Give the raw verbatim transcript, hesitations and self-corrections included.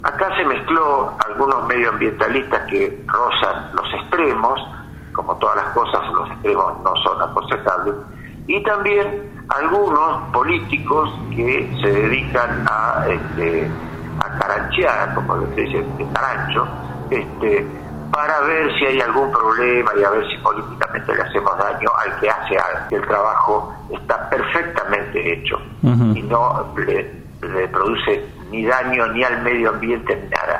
Acá se mezcló algunos medioambientalistas que rozan los extremos, como todas las cosas, los extremos no son aconsejables, y también algunos políticos que se dedican a este, a caranchear, como se dice, de carancho, este, para ver si hay algún problema y a ver si políticamente le hacemos daño al que hace algo. El trabajo está perfectamente hecho uh-huh. y no le, le produce ni daño ni al medio ambiente ni nada.